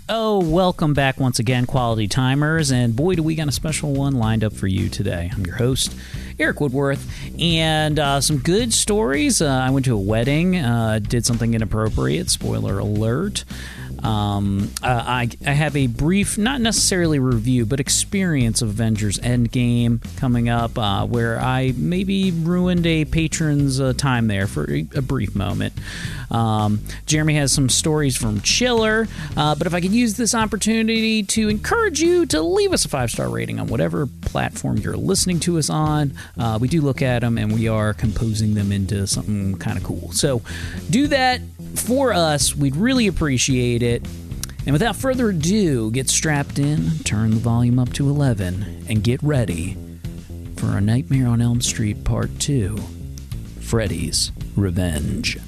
Oh, welcome back once again, Quality Timers, and boy, do we got a special one lined up for you today. I'm your host, Eric Woodworth, and some good stories. I went to a wedding, did something inappropriate, spoiler alert. I have a brief, not necessarily review, but experience of Avengers Endgame coming up, where I maybe ruined a patron's time there for a brief moment. Jeremy has some stories from Chiller, but if I could use this opportunity to encourage you to leave us a 5-star rating on whatever platform you're listening to us on. We do look at them, and we are composing them into something kind of cool. So do that for us. We'd really appreciate it. And without further ado, get strapped in, turn the volume up to 11, and get ready for A Nightmare on Elm Street Part 2, Freddy's Revenge.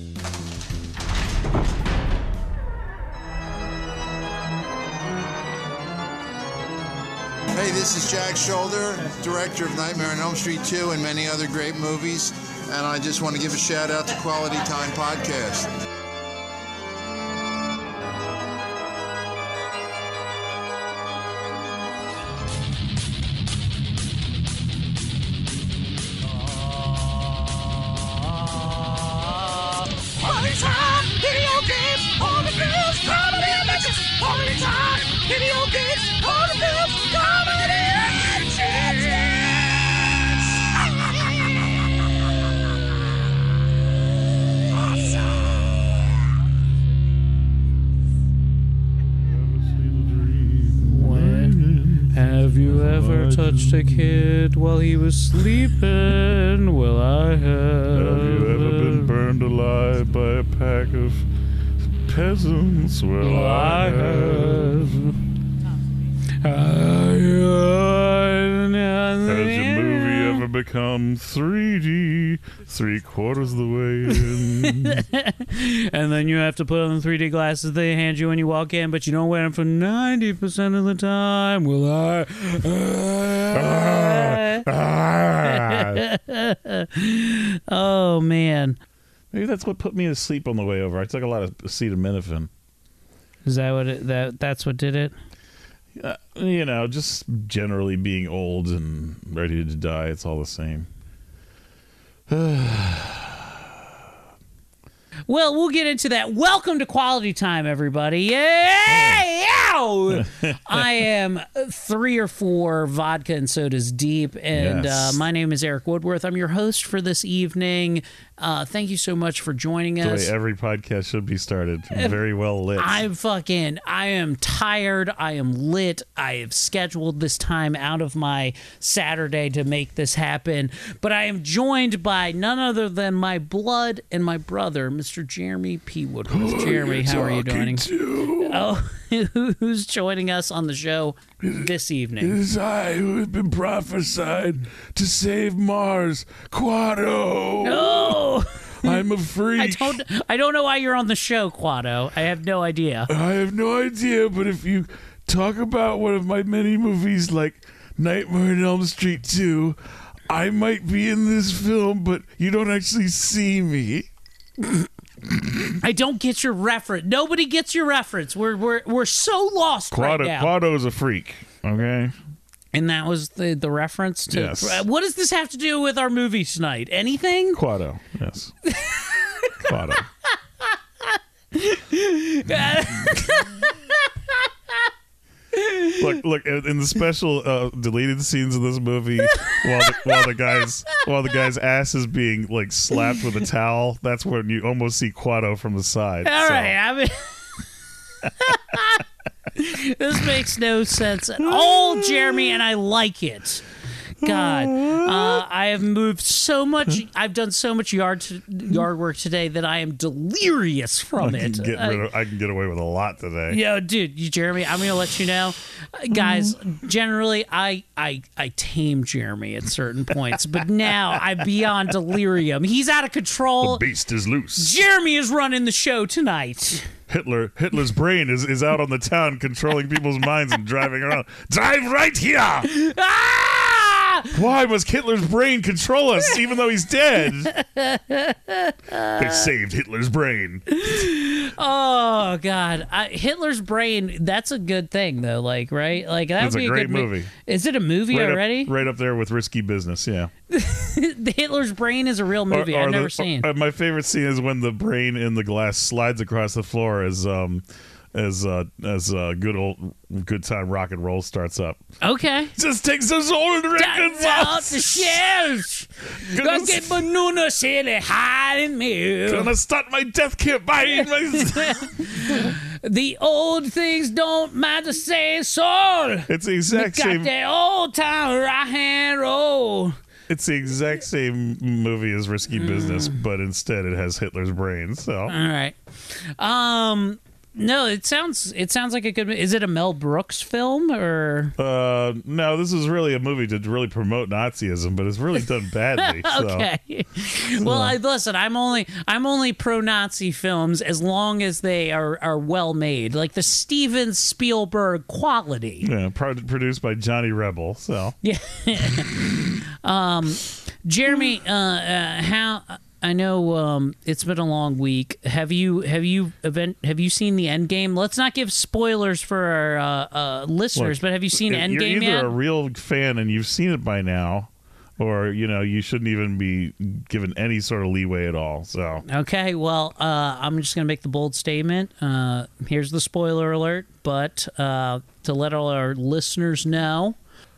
Hey, this is Jack Shoulder, director of Nightmare on Elm Street 2 and many other great movies, and I just want to give a shout out to Quality Time Podcast. Quality Time, video games, horror films, comedy adventures. Quality Time, video games, horror films, comedy Have you ever touched a kid while he was sleeping? Well, I have. Have you ever been burned alive by a pack of peasants? Well, I have. Has your movie ever become 3D 3/4 the way in? And then you have to put on the 3D glasses they hand you when you walk in, but you don't wear them for 90% of the time. Well, Oh, man. Maybe that's what put me to sleep on the way over. I took a lot of acetaminophen. Is that what that's what did it? You know, just generally being old and ready to die. It's all the same. Well, we'll get into that. Welcome to Quality Time, everybody. Yay! Ow! I am 3 or 4 vodka and sodas deep, and Yes. my name is Eric Woodworth. I'm your host for this evening. Thank you so much for joining us. The way every podcast should be started. Very well lit. I am tired. I am lit. I have scheduled this time out of my Saturday to make this happen. But I am joined by none other than my blood and my brother, Mr. Jeremy P. Woodworth. Jeremy, how are you doing? Oh, who's joining us on the show this evening? It is I who have been prophesied to save Mars, Quado. Oh! I'm a freak. I don't know why you're on the show, Quado. I have no idea. I have no idea, but if you talk about one of my many movies like Nightmare on Elm Street 2, I might be in this film, but you don't actually see me. I don't get your reference. Nobody gets your reference. We're so lost right now. Quado's a freak, okay? And that was the reference to... Yes. What does this have to do with our movie tonight? Anything? Quado, yes. Quado. Look! In the special deleted scenes of this movie, while the guy's ass is being like slapped with a towel, that's when you almost see Quado from the side. All right, I mean... This makes no sense at all, Jeremy, and I like it. God, I have moved so much. I've done so much yard work today that I am delirious from it. I can get away with a lot today. Yo, dude, Jeremy, I'm gonna let you know, guys. Generally, I tame Jeremy at certain points, but now I'm beyond delirium. He's out of control. The beast is loose. Jeremy is running the show tonight. Hitler's brain is out on the town controlling people's minds and driving around. Drive right here! Ah! Why must Hitler's brain control us even though he's dead? They saved Hitler's brain. Oh God, Hitler's brain. That's a good thing, though. Like, right? Like that It's would be a great good movie. Is it a movie already? Right up there with Risky Business. Yeah. The Hitler's brain is a real movie. I've never seen. My favorite scene is when the brain in the glass slides across the floor as good time rock and roll starts up. Okay. Just takes those old records out the shelves. Gonna get Banuna City hiding me. Gonna start my death camp by The old things don't matter, say soul. It's the exact got same. that old time rock and roll. It's the exact same movie as Risky Business, but instead it has Hitler's brain. So All right. No, it sounds like a good. Is it a Mel Brooks film or? no, this is really a movie to really promote Nazism, but it's really done badly. Okay. Well, listen, I'm only pro Nazi films as long as they are well made, like the Steven Spielberg quality. Yeah, produced by Johnny Rebel. So Yeah. Jeremy, how? I know it's been a long week. Have you seen the Endgame? Let's not give spoilers for our listeners, but have you seen Endgame yet? You're either a real fan and you've seen it by now, or you shouldn't even be given any sort of leeway at all. So okay, well, I'm just gonna make the bold statement. Here's the spoiler alert, but to let all our listeners know.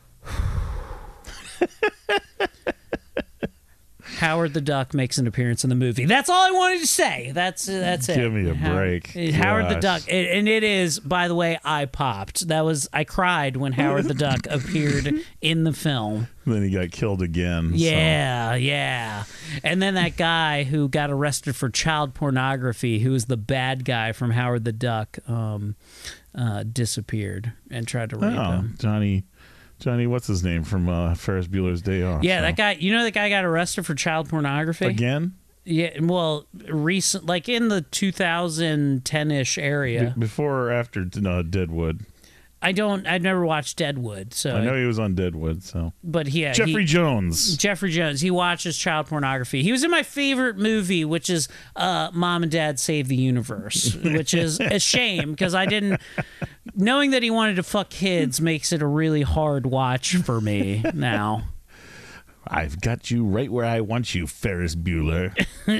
Howard the Duck makes an appearance in the movie. That's all I wanted to say. That's it. Give me a break. Howard the Duck, and it is. By the way, I popped. I cried when Howard the Duck appeared in the film. Then he got killed again. Yeah, yeah. And then that guy who got arrested for child pornography, who was the bad guy from Howard the Duck, disappeared and tried to rape him. Johnny, what's his name from Ferris Bueller's Day Off? Yeah, that guy. You know that guy got arrested for child pornography again. Yeah, well, recent, like in the 2010-ish area. Before or after Deadwood? I've never watched Deadwood, so I know he was on Deadwood. So, but yeah, Jeffrey Jones. He watches child pornography. He was in my favorite movie, which is Mom and Dad Save the Universe, which is a shame because I didn't. Knowing that he wanted to fuck kids makes it a really hard watch for me now. I've got you right where I want you, Ferris Bueller.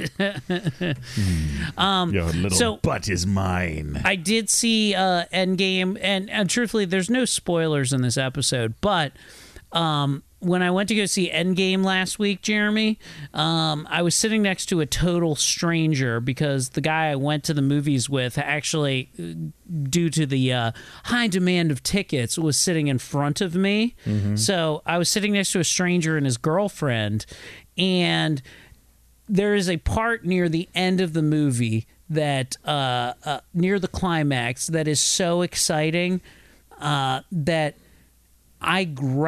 Your little butt is mine. I did see Endgame, and truthfully, there's no spoilers in this episode, but when I went to go see Endgame last week, Jeremy, I was sitting next to a total stranger because the guy I went to the movies with actually, due to the high demand of tickets, was sitting in front of me. Mm-hmm. So I was sitting next to a stranger and his girlfriend, and there is a part near the end of the movie that, near the climax, that is so exciting that I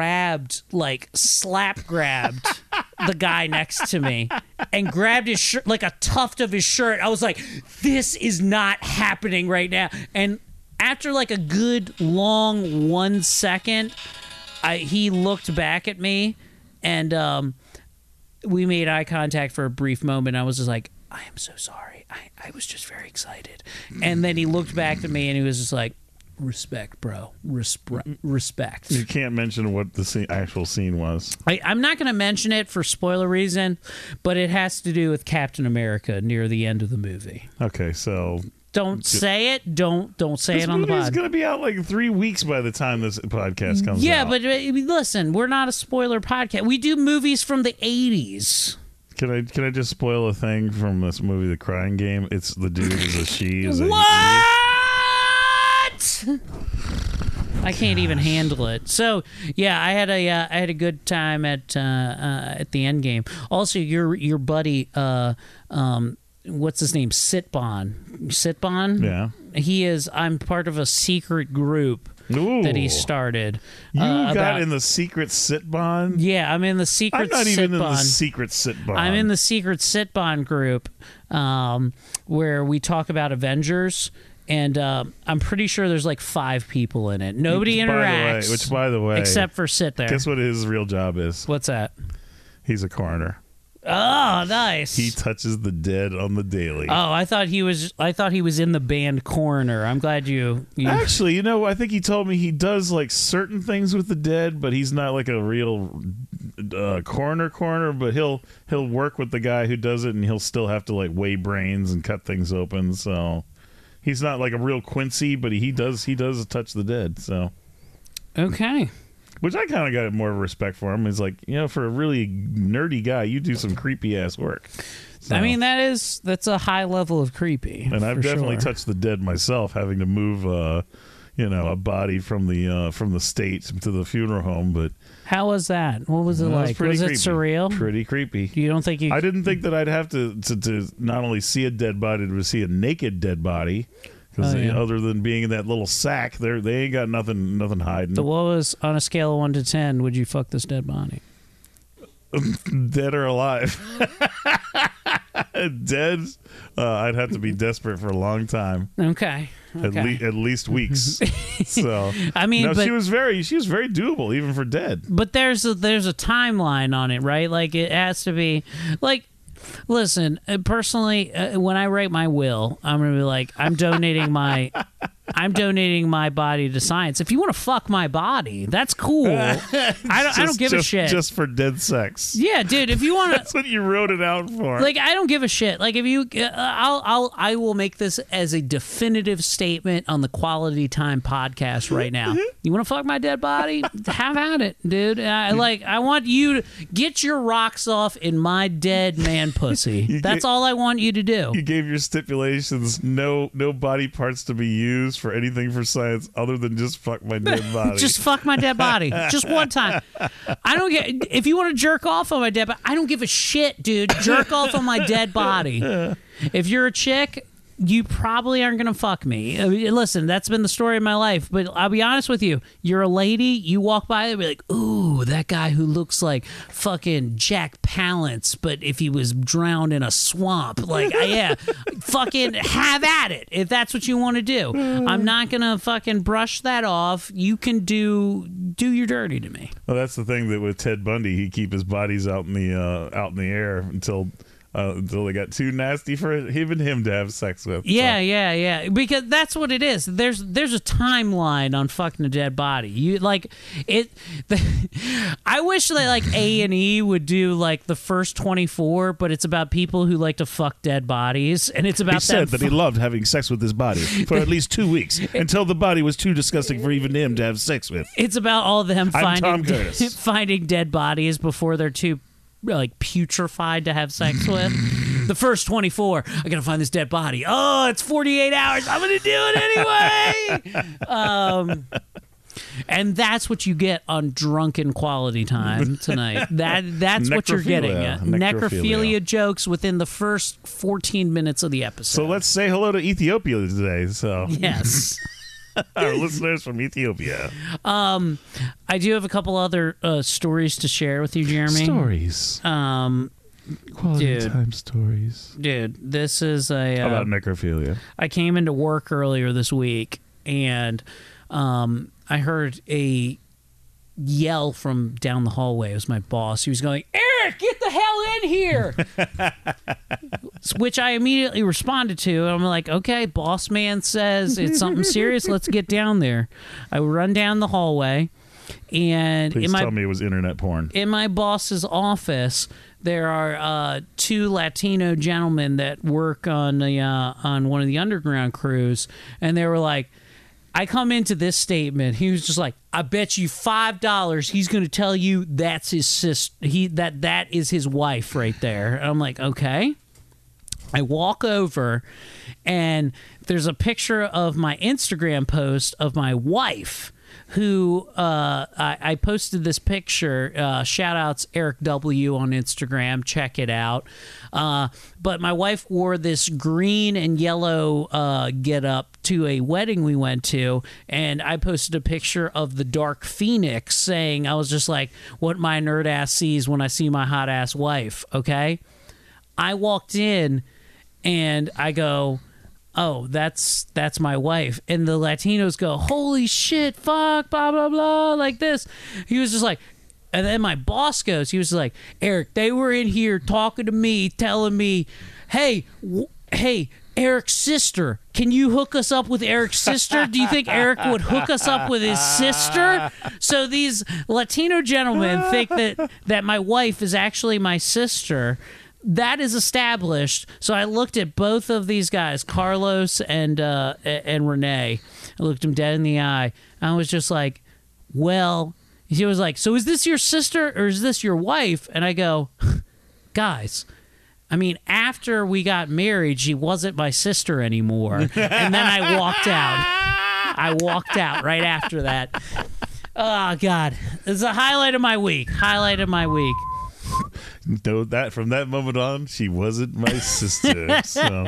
slap grabbed the guy next to me and grabbed his shirt, like a tuft of his shirt. I was like, this is not happening right now. And after like a good long 1 second, he looked back at me and we made eye contact for a brief moment. I was just like, I am so sorry. I was just very excited. And then he looked back at me and he was just like, respect, bro. Respect. You can't mention what the actual scene was. I'm not going to mention it for spoiler reason, but it has to do with Captain America near the end of the movie. Okay, so don't say it. Don't say it on the pod. It's going to be out like 3 weeks by the time this podcast comes out. Yeah, but listen, we're not a spoiler podcast. We do movies from the 80s. Can I just spoil a thing from this movie, The Crying Game? It's the dude is a she. Is what? I can't even handle it. So yeah, I had a good time at the end game. Also, your buddy, what's his name? Sitbon. Yeah. I'm part of a secret group. Ooh. That he started. You got in the secret Sitbon? Yeah, I'm in the secret Sitbon. I'm not even in the secret Sitbon. I'm in the secret Sitbon group where we talk about Avengers. and I'm pretty sure there's like 5 people in it. Nobody interacts. Which, by the way, except for sit there. Guess what his real job is? What's that? He's a coroner. Oh, nice. He touches the dead on the daily. Oh, I thought he was in the band Coroner. I'm glad you Actually, I think he told me he does like certain things with the dead, but he's not like a real coroner, but he'll work with the guy who does it, and he'll still have to like weigh brains and cut things open. So he's not like a real Quincy, but he does touch the dead. So okay. Which I kind of got more respect for him. Is like, for a really nerdy guy, you do some creepy ass work. So, I mean, that's a high level of creepy. And I've definitely touched the dead myself, having to move, a body from the state to the funeral home. But how was that? What was it like? Was it surreal? Pretty creepy. You don't think you? I didn't think that I'd have to not only see a dead body, to see a naked dead body. Because other than being in that little sack, they ain't got nothing hiding. So what was, on a scale of 1 to 10, would you fuck this dead body? Dead or alive? Dead, I'd have to be desperate for a long time. Okay. At least weeks. So I mean, no, she was very doable even for dead. But there's a timeline on it, right? Like it has to be like. Listen, personally, when I write my will, I'm gonna be like, I'm donating my body to science. If you want to fuck my body, that's cool. I don't give a shit. Just for dead sex. Yeah, dude. If you want to, that's what you wrote it out for. Like, I don't give a shit. Like, if you, I will make this as a definitive statement on the Quality Time podcast right now. You want to fuck my dead body? Have at it, dude. I want you to get your rocks off in my dead man pussy. That's all I want you to do. You gave your stipulations. No body parts to be used for anything for science other than just fuck my dead body. Just fuck my dead body. Just one time. I don't get. If you want to jerk off on my dead body, I don't give a shit, dude. Jerk off on my dead body. If you're a chick, you probably aren't going to fuck me. Listen, that's been the story of my life. But I'll be honest with you. You're a lady. You walk by and be like, ooh, that guy who looks like fucking Jack Palance, but if he was drowned in a swamp. Like, yeah, fucking have at it if that's what you want to do. I'm not going to fucking brush that off. You can do your dirty to me. Well, that's the thing that with Ted Bundy, he keep his bodies out in the air until they got too nasty for him to have sex with. Yeah. Because that's what it is. There's a timeline on fucking a dead body. You like it. I wish that like A&E would do like the first 24, but it's about people who like to fuck dead bodies, and it's about. He said that he loved having sex with his body for at least 2 weeks until the body was too disgusting for even him to have sex with. It's about all of them finding finding dead bodies before they're too like putrefied to have sex with. The first 24, I gotta find this dead body. Oh, it's 48 hours. I'm gonna do it anyway. And that's what you get on Drunken Quality Time tonight. That's what you're getting. Necrophilia jokes within the first 14 minutes of the episode. So let's say hello to Ethiopia today. So yes. Our listeners from Ethiopia. I do have a couple other stories to share with you, Jeremy. Stories. Quality time stories. Dude, this is about necrophilia. I came into work earlier this week, and I heard a yell from down the hallway. It was my boss. He was going, "Eric, get the hell in here!" Which I immediately responded to. I'm like, okay, boss man says it's something serious. Let's get down there. I run down the hallway, and please tell me it was internet porn. In my boss's office, there are 2 Latino gentlemen that work on one of the underground crews, and they were like, I come into this statement. He was just like, I bet you $5 he's going to tell you that's his sister. That is his wife right there. And I'm like, okay. I walk over, and there's a picture of my Instagram post of my wife, who I posted this picture. Shout outs Eric W on Instagram. Check it out. But my wife wore this green and yellow get up to a wedding we went to, and I posted a picture of the Dark Phoenix saying, I was just like, what my nerd ass sees when I see my hot ass wife. Okay. I walked in and I go, oh, that's my wife. And the Latinos go, holy shit, fuck, blah, blah, blah, like this. He was just like, and then my boss goes, he was like, Eric, they were in here talking to me, telling me, hey, Eric's sister, can you hook us up with Eric's sister? Do you think Eric would hook us up with his sister? So these Latino gentlemen think that my wife is actually my sister. That is established. So I looked at both of these guys, Carlos and Renee. I looked them dead in the eye. I was just like, well, he was like, so is this your sister or is this your wife? And I go, guys, I mean, after we got married, she wasn't my sister anymore. And then I walked out. I walked out right after that. Oh, God. It's a highlight of my week. Know that from that moment on, she wasn't my sister. So.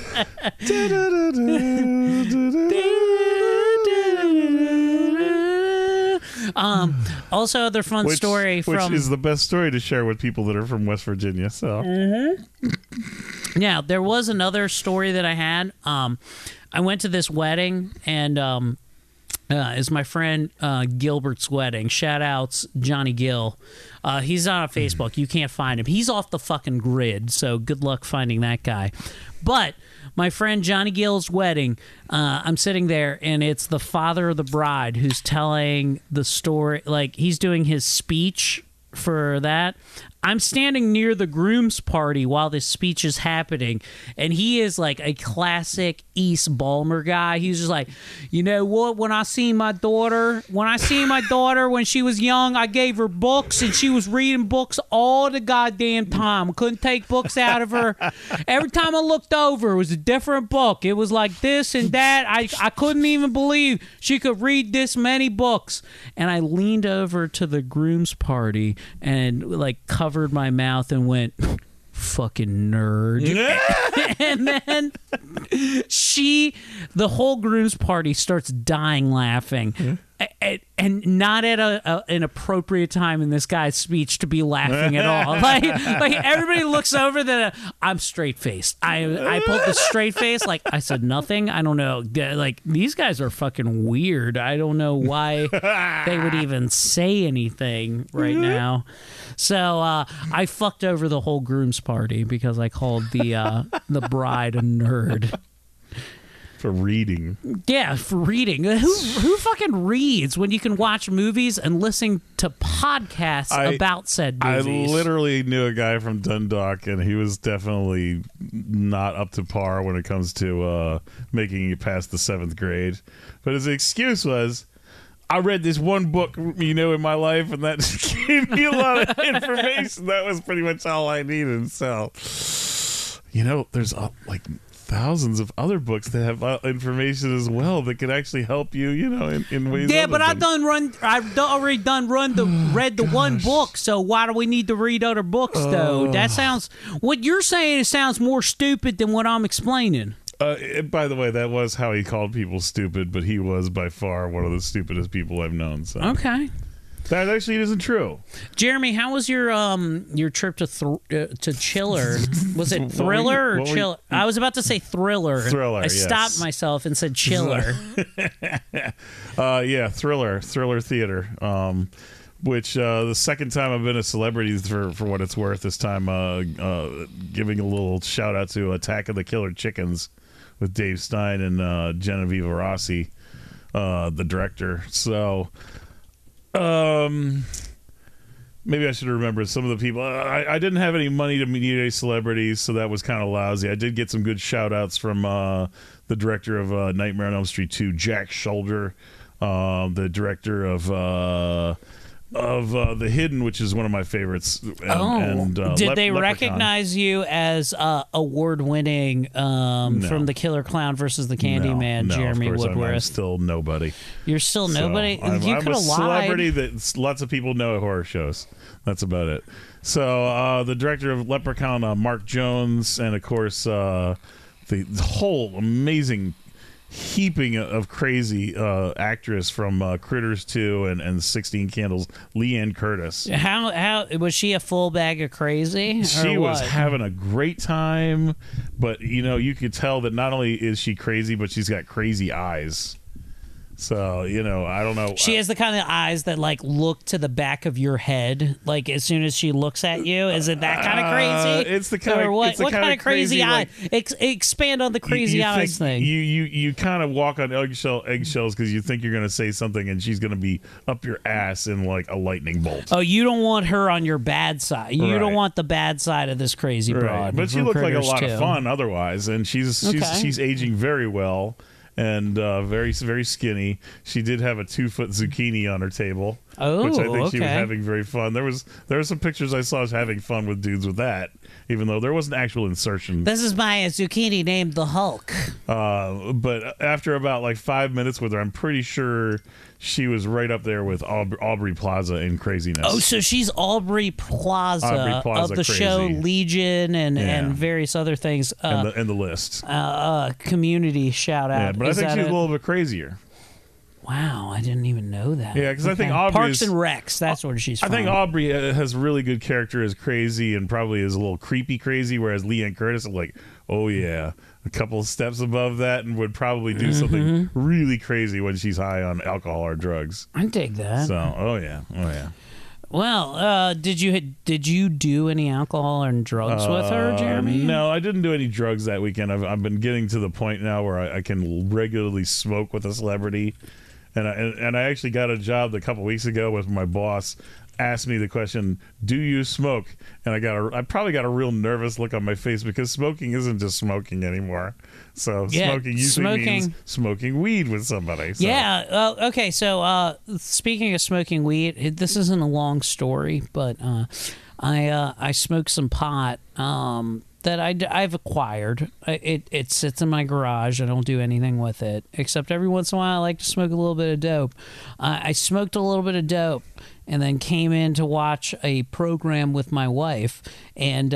Also, other fun story from... Which is the best story to share with people that are from West Virginia. So, Now, there was another story that I had. I went to this wedding, and it's my friend Gilbert's wedding. Shout outs, Johnny Gill. He's not on Facebook. You can't find him. He's off the fucking grid, so good luck finding that guy. But my friend Johnny Gill's wedding, I'm sitting there, and it's the father of the bride who's telling the story. Like, he's doing his speech for that. I'm standing near the groom's party while this speech is happening, and he is like a classic East Ballmer guy. He's just like, you know what? When I seen my daughter when she was young, I gave her books, and she was reading books all the goddamn time. I couldn't take books out of her. Every time I looked over, it was a different book. It was like this and that. I couldn't even believe she could read this many books. And I leaned over to the groom's party and like covered my mouth and went, fucking nerd. And then the whole groom's party starts dying laughing. And not at an appropriate time in this guy's speech to be laughing at all. Like everybody looks over that I'm straight faced. I pulled the straight face. Like, I said nothing. I don't know. Like, these guys are fucking weird. I don't know why they would even say anything right now. So I fucked over the whole groom's party because I called the bride a nerd. for reading. Yeah, for reading. Who fucking reads when you can watch movies and listen to podcasts about said movies? I literally knew a guy from Dundalk, and he was definitely not up to par when it comes to making it past the 7th grade. But his excuse was, I read this one book, in my life, and that gave me a lot of information. That was pretty much all I needed. So, there's thousands of other books that have information as well that could actually help you, in ways. Yeah, but I've already read the one book. So why do we need to read other books though? That sounds. What you're saying, it sounds more stupid than what I'm explaining. By the way, that was how he called people stupid, but he was by far one of the stupidest people I've known. So. Okay. That actually isn't true. Jeremy, how was your trip to Chiller? Was it Thriller or Chiller? I was about to say Thriller. Thriller, I stopped myself and said Chiller. Yeah, Thriller Theater. Which the second time I've been a celebrity for what it's worth. This time, giving a little shout out to Attack of the Killer Chickens with Dave Stein and Genevieve Rossi, the director. So. Maybe I should remember some of the people. I didn't have any money to meet any celebrities, so that was kind of lousy. I did get some good shout outs from the director of Nightmare on Elm Street 2, Jack Shoulder, the director of The Hidden, which is one of my favorites. Did they recognize you as award-winning from The Killer Clown versus the Candyman, Jeremy Woodworth? I'm still nobody. You're still nobody? I'm a celebrity that lots of people know at horror shows. That's about it. So the director of Leprechaun, Mark Jones, and of course the whole amazing heaping of crazy actress from Critters 2 and 16 Candles, Leanne Curtis. How was she a full bag of crazy? She was having a great time, but you could tell that not only is she crazy, but she's got crazy eyes. So, I don't know. She has the kind of eyes that look to the back of your head, as soon as she looks at you. Is it that kind of crazy? It's the kind of what kind of crazy eye? Expand on the crazy eyes thing. You kind of walk on eggshells because you think you're going to say something and she's going to be up your ass in a lightning bolt. Oh, you don't want her on your bad side. You don't want the bad side of this crazy broad. Right. But she looked like a lot of fun otherwise, and she's aging very well. And very, very skinny. She did have a 2-foot zucchini on her table, which I think she was having very fun. There were some pictures I saw having fun with dudes with that, even though there wasn't actual insertion. This is my zucchini named the Hulk. But after about 5 minutes with her, I'm pretty sure she was right up there with Aubrey Plaza in craziness. Oh, so she's Aubrey Plaza of the crazy. show Legion and various other things. And the list. Community shout out. Yeah, but I think she's a little bit crazier. Wow, I didn't even know that. Yeah, because I think Aubrey Parks and Recs, that's where she's from. I think Aubrey has really good character as crazy and probably is a little creepy crazy, whereas Leanne Curtis is oh yeah, a couple of steps above that and would probably do something really crazy when she's high on alcohol or drugs. I dig that. So, oh yeah. Well, did you do any alcohol and drugs with her, Jeremy? No, I didn't do any drugs that weekend. I've been getting to the point now where I can regularly smoke with a celebrity. And I actually got a job a couple weeks ago with my boss asked me the question, do you smoke? And I probably got a real nervous look on my face because smoking isn't just smoking anymore. So smoking usually means smoking weed with somebody. So. Yeah. Okay. So speaking of smoking weed, this isn't a long story, but I smoked some pot that I've acquired. It sits in my garage. I don't do anything with it, except every once in a while I like to smoke a little bit of dope. I smoked a little bit of dope and then came in to watch a program with my wife, and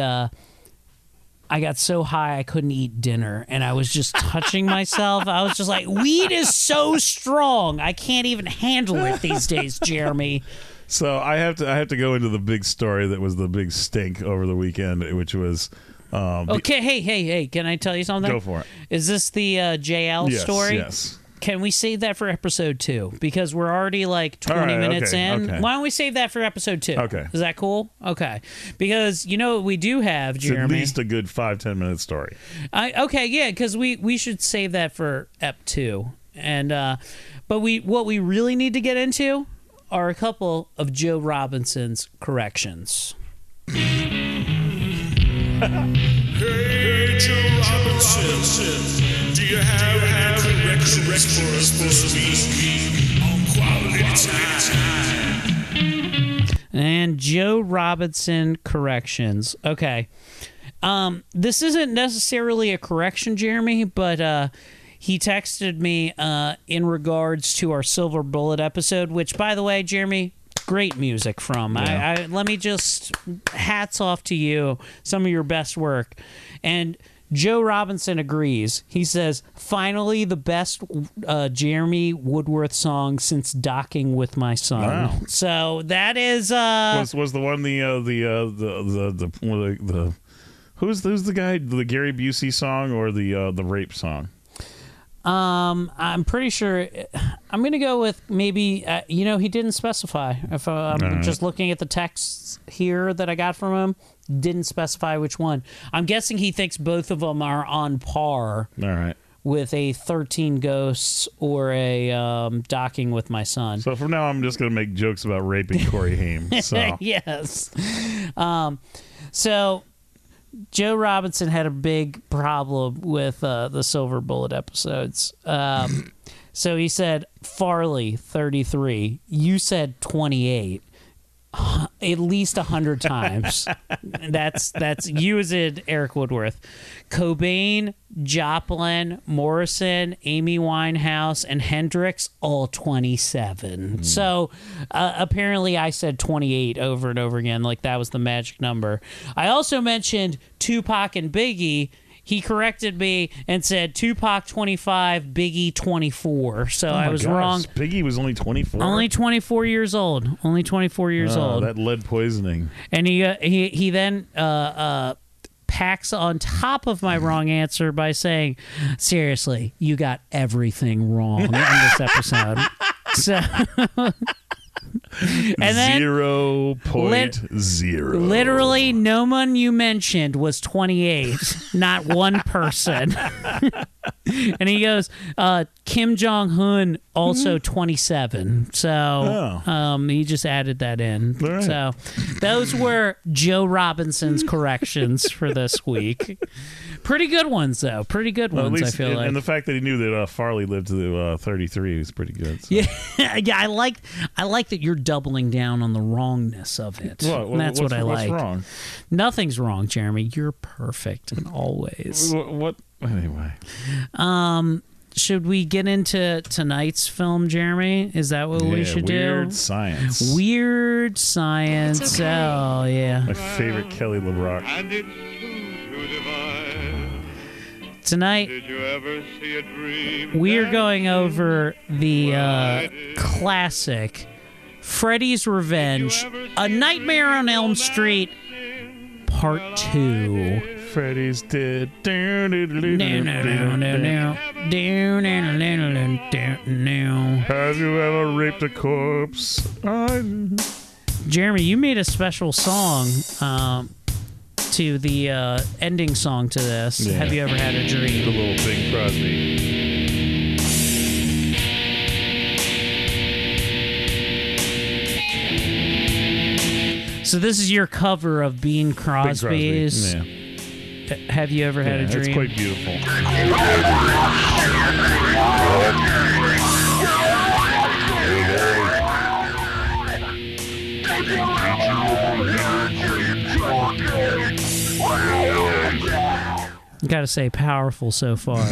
I got so high I couldn't eat dinner, and I was just touching myself. I was just like, weed is so strong. I can't even handle it these days, Jeremy. So I have to go into the big story that was the big stink over the weekend, which was... okay, hey, can I tell you something? Go for it. Is this the JL story? Yes. Can we save that for episode 2? Because we're already 20 minutes in. Okay. Why don't we save that for episode 2? Okay. Is that cool? Okay. Because what we do have, Jeremy. It's at least a good 5-10 minute story. Okay, yeah, because we should save that for ep 2. And but what we really need to get into are a couple of Joe Robinson's corrections. Hey, Joe Robinson, do you have any corrections for us this week on Quality Time? And Joe Robinson corrections. Okay. This isn't necessarily a correction, Jeremy, but he texted me in regards to our Silver Bullet episode, which, by the way, Jeremy, great music from. Yeah. Let me just hats off to you, some of your best work. And Joe Robinson agrees. He says, finally the best Jeremy Woodworth song since Docking with My Son. Wow. So that is was the one the who's the guy, the Gary Busey song or the rape song? I'm pretty sure I'm going to go with maybe, he didn't specify. If I'm just looking at the texts here that I got from him, didn't specify which one. I'm guessing he thinks both of them are on par. All right. With a 13 Ghosts or a Docking with My Son. So from now I'm just going to make jokes about raping Corey Haim. So. Yes. So Joe Robinson had a big problem with the Silver Bullet episodes. So he said, Farley, 33. You said 28. At least 100 times. That's you as in Eric Woodworth. Cobain, Joplin, Morrison, Amy Winehouse, and Hendrix, all 27. So apparently I said 28 over and over again, like that was the magic number. I also mentioned Tupac and Biggie. he corrected me and said Tupac 25, Biggie 24. So I was wrong. Biggie was only 24. Only 24 years old. Only 24 years old. That lead poisoning. And he then packs on top of my wrong answer by saying, seriously, you got everything wrong in this episode. So, and then 0.0. Literally, no one you mentioned was 28. Not one person. And he goes, Kim Jong-un also 27. So he just added that in. All right. So those were Joe Robinson's corrections for this week. Pretty good ones, though. Pretty good ones, at least, I feel like. And the fact that he knew that Farley lived to 33 was pretty good. So. Yeah, I like that you're doubling down on the wrongness of it. That's what I like. What's wrong? Nothing's wrong, Jeremy. You're perfect and always. What? Anyway. Should we get into tonight's film, Jeremy? Is that what we should Weird do? Science. Weird Science. Okay. Oh, yeah. My favorite Kelly LeBrock. And it's soon to divide. Tonight, Did you ever see a dream? we're going over the classic Freddy's Revenge, A Nightmare on Elm Street, Part 2. Freddy's dead. Have Have you ever raped a corpse? Jeremy, you made a special song to the ending song to this. Yeah. Have you ever had a The dream? little Bing Crosby. So this is your cover of Bing Crosby's. Yeah. Have you ever had a dream? It's quite beautiful. Gotta say, powerful so far.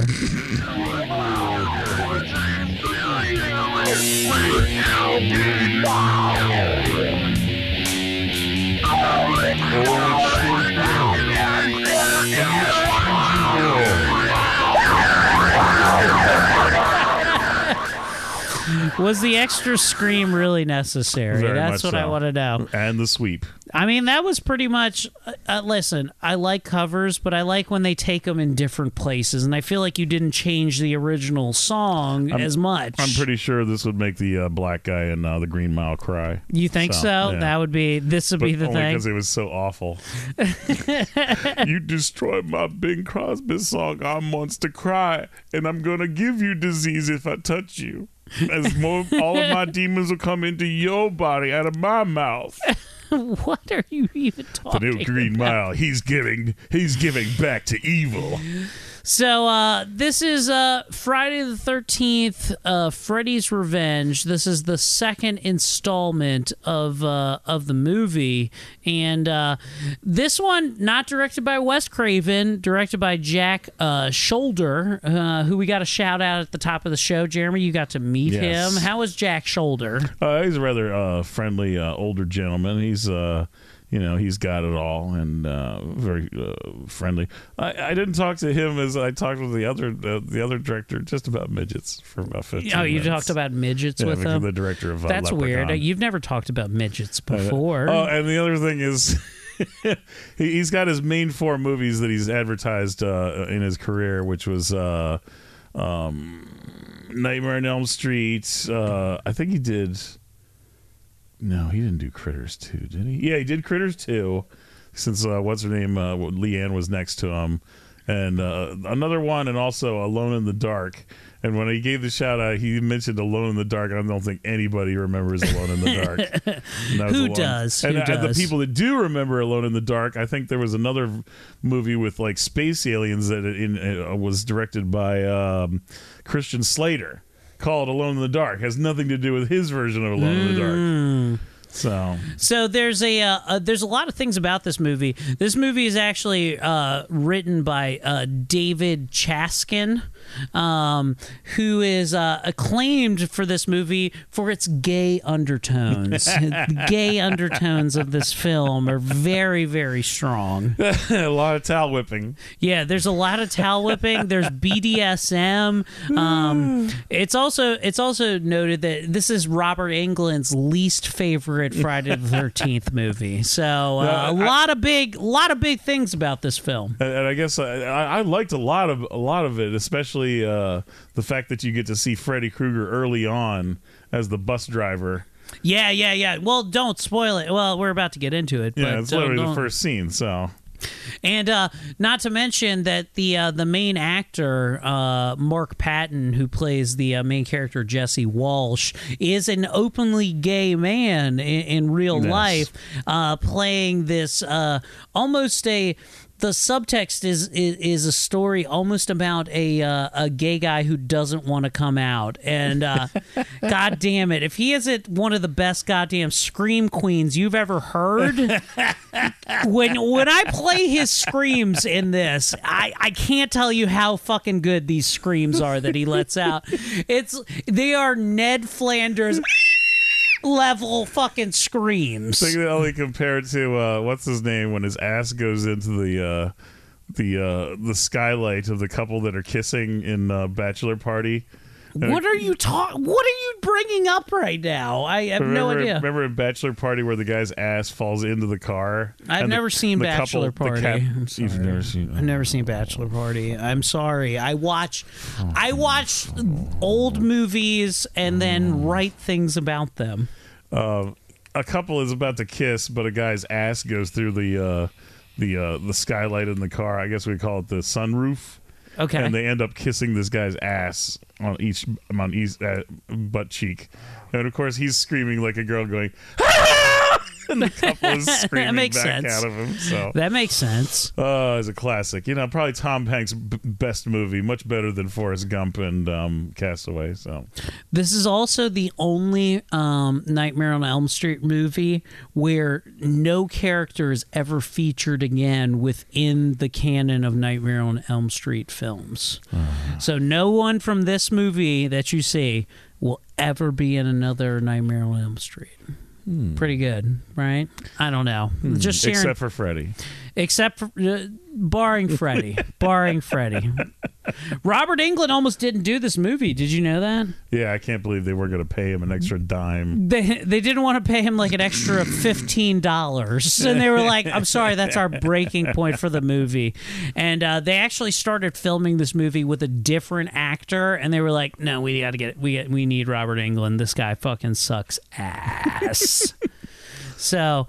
Was the extra scream really necessary? Very That's much what I so. want to know. And the sweep. I mean, that was pretty much. Listen, I like covers, but I like when they take them in different places, and I feel like you didn't change the original song as much. I'm pretty sure this would make the black guy in the Green Mile cry. You think so? Yeah. That would be. This would But be the only thing. because it was so awful. You destroyed my Bing Crosby song. I'm Monster Cry, and I'm gonna give you disease if I touch you. As all of my demons will come into your body out of my mouth. What are you even The talking new Green about? Mile. He's giving back to evil. So this is Friday the 13th, Freddy's Revenge. This is the second installment of the movie, and this one not directed by Wes Craven, directed by Jack Shoulder, who we got a shout out at the top of the show. Jeremy, you got to meet Yes. him. How was Jack Shoulder? He's a rather friendly older gentleman. He's he's got it all and very friendly. I didn't talk to him as I talked with the other director just about midgets for about 15 Oh, you minutes. talked about midgets Yeah, with because him? the director of That's Leprechaun. weird. You've never talked about midgets before. Oh, and the other thing is he's got his main 4 movies that he's advertised in his career, which was Nightmare on Elm Street. I think he did... No, he didn't do Critters 2, did he? Yeah, he did Critters 2, since, what's her name, Leanne was next to him. And another one, and also Alone in the Dark. And when he gave the shout-out, he mentioned Alone in the Dark, and I don't think anybody remembers Alone in the Dark. And that was Who Alone. does? And, Who the does? people that do remember Alone in the Dark, I think there was another movie with, like, space aliens that was directed by Christian Slater, called Alone in the Dark. Has nothing to do with his version of Alone in the Dark. So there's a lot of things about this movie. This movie is actually written by David Chaskin, who is acclaimed for this movie for its gay undertones. The gay undertones of this film are very, very strong. A lot of towel whipping. Yeah, there's a lot of towel whipping. There's BDSM. It's also noted that this is Robert Englund's least favorite Friday the 13th movie. So a lot of big things about this film. And I guess I liked a lot of it, especially the fact that you get to see Freddy Krueger early on as the bus driver. Yeah. Well, don't spoil it. Well, we're about to get into it. Yeah, but it's literally the first scene. So. And not to mention that the main actor, Mark Patton, who plays the main character Jesse Walsh, is an openly gay man in real life, playing this almost a... The subtext is a story almost about a gay guy who doesn't want to come out, and God damn it, if he isn't one of the best goddamn scream queens you've ever heard, when I play his screams in this, I can't tell you how fucking good these screams are that he lets out. They are Ned Flanders level fucking screams. So you can only compare it to what's his name when his ass goes into the skylight of the couple that are kissing in Bachelor Party. What are you bringing up right now? I have no idea. Remember in Bachelor Party where the guy's ass falls into the car? I've never seen Bachelor Party. You've never seen it. I've never seen Bachelor Party. I'm sorry. I watch old movies and then write things about them. A couple is about to kiss, but a guy's ass goes through the skylight in the car. I guess we call it the sunroof. Okay. And they end up kissing this guy's ass on each butt cheek, and of course he's screaming like a girl going, "Ah!" and the couple is screaming back sense. out of him. So that makes sense. It's a classic. Probably Tom Hanks' best movie, much better than Forrest Gump and Castaway. So this is also the only Nightmare on Elm Street movie where no character is ever featured again within the canon of Nightmare on Elm Street films. So no one from this movie that you see will ever be in another Nightmare on Elm Street. Pretty good, right? I don't know. Just sharing, except for Freddy. Except for barring Freddy. Barring Freddy. Robert Englund almost didn't do this movie. Did you know that? Yeah, I can't believe they were going to pay him an extra dime. They didn't want to pay him like an extra $15. And they were like, I'm sorry, that's our breaking point for the movie. And they actually started filming this movie with a different actor. And they were like, no, we got to get it. We need Robert Englund. This guy fucking sucks ass. So,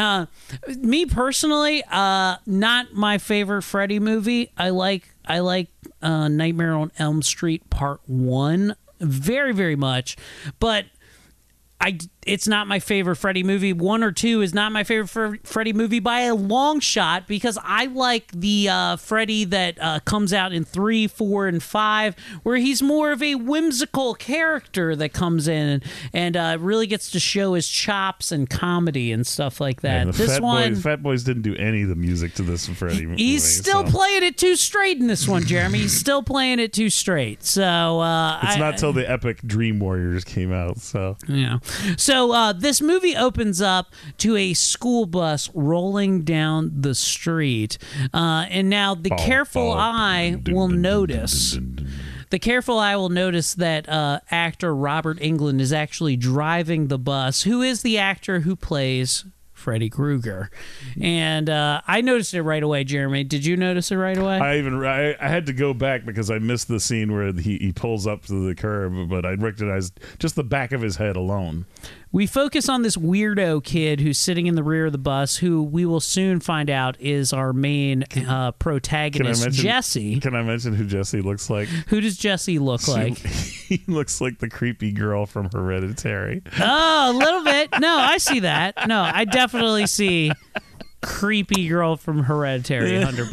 me personally, not my favorite Freddy movie. I like Nightmare on Elm Street Part 1 very, very much, but it's not my favorite Freddy movie. 1 or 2 is not my favorite Freddy movie by a long shot, because I like the Freddy that comes out in 3, 4, and 5, where he's more of a whimsical character that comes in and really gets to show his chops and comedy and stuff like that. And Fat Boys didn't do any of the music to this Freddy movie. He's still playing it too straight in this one, Jeremy. He's still playing it too straight. So it's not till the epic Dream Warriors came out. So yeah. So this movie opens up to a school bus rolling down the street. And now the careful eye will notice... The careful eye will notice that actor Robert Englund is actually driving the bus, who is the actor who plays Freddy Krueger. And I noticed it right away, Jeremy. Did you notice it right away? I had to go back because I missed the scene where he pulls up to the curb, but I recognized just the back of his head alone. We focus on this weirdo kid who's sitting in the rear of the bus, who we will soon find out is our main protagonist, Jesse. Can I mention who Jesse looks like? Who does Jesse look like? He looks like the creepy girl from Hereditary. Oh, a little bit. No, I see that. No, I definitely see creepy girl from Hereditary,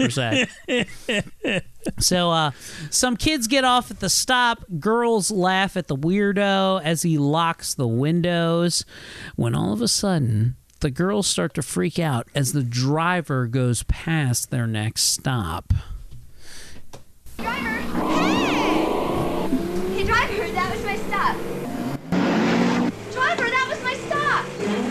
100%. So some kids get off at the stop. Girls laugh at the weirdo as he locks the windows. When all of a sudden, the girls start to freak out as the driver goes past their next stop. Driver! Hey! Hey, driver, that was my stop. Driver, that was my stop.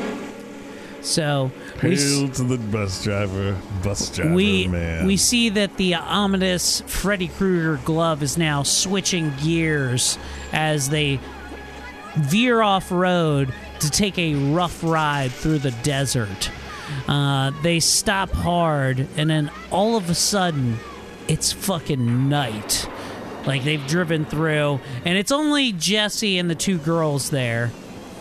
So Hail to the bus driver, man. we see that the ominous Freddy Krueger glove is now switching gears as they veer off road to take a rough ride through the desert. They stop hard, and then all of a sudden, it's fucking night. Like, they've driven through, and it's only Jesse and the two girls there.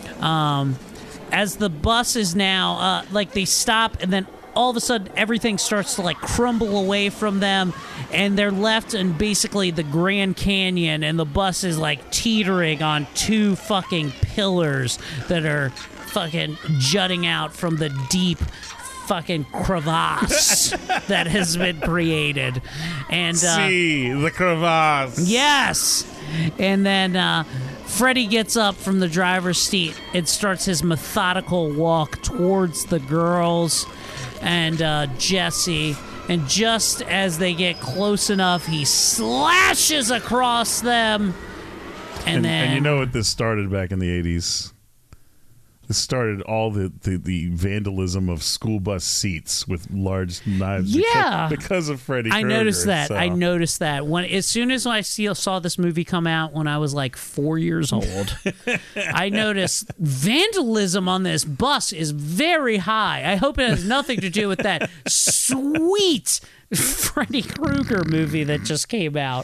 As the bus is now, they stop, and then all of a sudden everything starts to, crumble away from them, and they're left in basically the Grand Canyon, and the bus is, teetering on two fucking pillars that are fucking jutting out from the deep fucking crevasse that has been created. And see the crevasse. Yes. And then Freddy gets up from the driver's seat and starts his methodical walk towards the girls and Jesse. And just as they get close enough, he slashes across them. And then... And you know what this started back in the 80s? This started all the vandalism of school bus seats with large knives. Yeah, because of Freddy Krueger. I noticed that. So. I noticed that as soon as I saw this movie come out when I was 4 years old. I noticed vandalism on this bus is very high. I hope it has nothing to do with that sweet Freddy Krueger movie that just came out.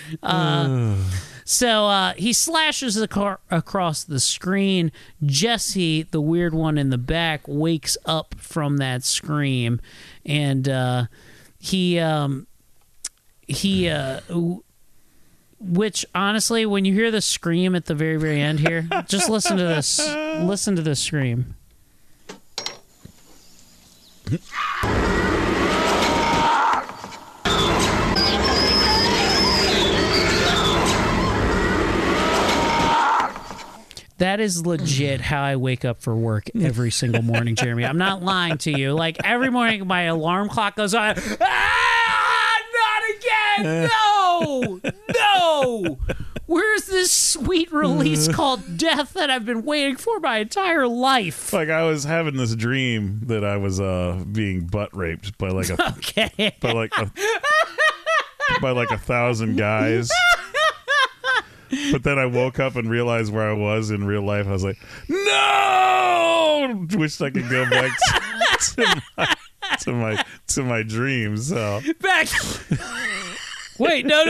So he slashes the car across the screen. Jesse, the weird one in the back, wakes up from that scream, and which honestly, when you hear the scream at the very, very end here, just listen to this. Listen to this scream. That is legit how I wake up for work every single morning, Jeremy. I'm not lying to you. Every morning, my alarm clock goes on. Not again! No! No! Where's this sweet release called death that I've been waiting for my entire life? I was having this dream that I was being butt raped by by 1,000 guys. But then I woke up and realized where I was in real life. I was like, no! Wished I could go back to my dreams. So. Back. Wait, no.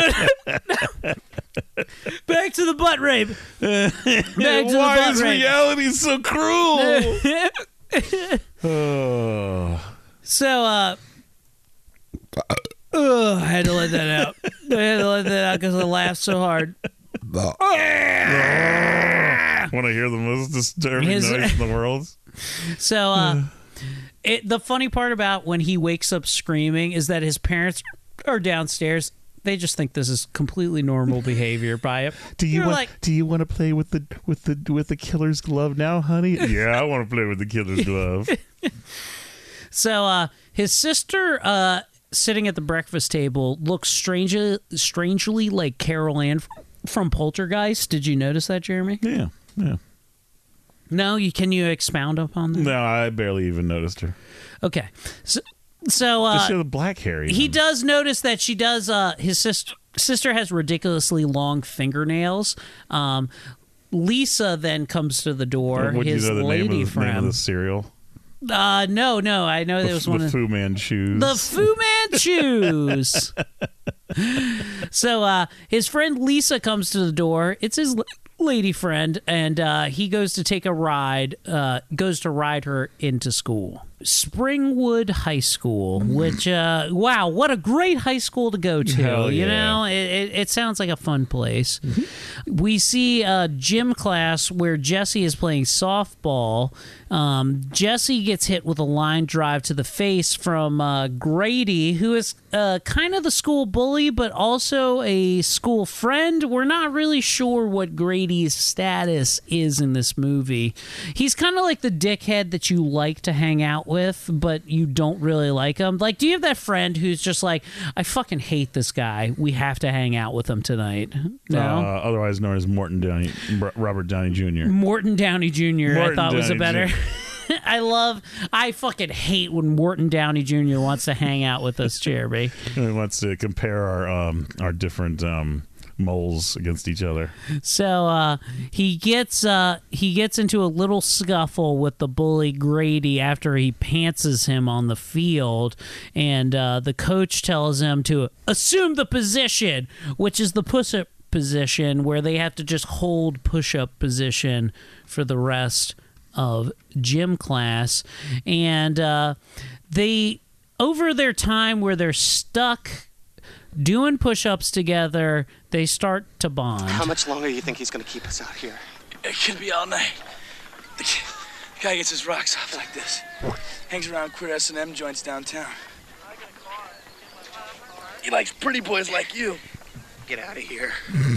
Back to the butt rape. Why is reality so cruel? So, I had to let that out. Because I laughed so hard. Want to hear the most disturbing noise in the world? So, the funny part about when he wakes up screaming is that his parents are downstairs. They just think this is completely normal behavior by him. Do you want to play with the killer's glove now, honey? Yeah, I want to play with the killer's glove. So, his sister, sitting at the breakfast table, looks strangely like Carol Ann from Poltergeist. Did you notice that, Jeremy? Yeah. No, can you expound upon that? No, I barely even noticed her. Okay, so she had the black hair. Even. He does notice that she does. His sister has ridiculously long fingernails. Lisa then comes to the door. His lady friend. Name of the cereal? No. I know there was one. The Fu Manchus. The Fu Manchus. So his friend Lisa comes to the door. It's his lady friend, and he goes to take a ride. Goes to ride her into school. Springwood High School, which wow, what a great high school to go to. Hell You yeah. know, it sounds like a fun place. We see a gym class where Jesse is playing softball. Jesse gets hit with a line drive to the face from Grady, who is kind of the school bully, but also a school friend. We're not really sure what Grady's status is in this movie. He's kind of like the dickhead that you like to hang out with, but you don't really like him. Like, do you have that friend who's just like, I fucking hate this guy. We have to hang out with him tonight. No? Otherwise known as Robert Downey Jr. Morton Downey Jr. I thought was a Downey better. Jr. I fucking hate when Morton Downey Jr. wants to hang out with us, Jeremy. He wants to compare our different moles against each other. So he gets into a little scuffle with the bully Grady after he pantses him on the field, and the coach tells him to assume the position, which is the push-up position, where they have to just hold push-up position for the rest of gym class. And they, over their time where they're stuck doing push-ups together, they start to bond. How much longer do you think he's going to keep us out here? It could be all night. The guy gets his rocks off like this. Hangs around queer S&M joints downtown. He likes pretty boys like you. Get out of here.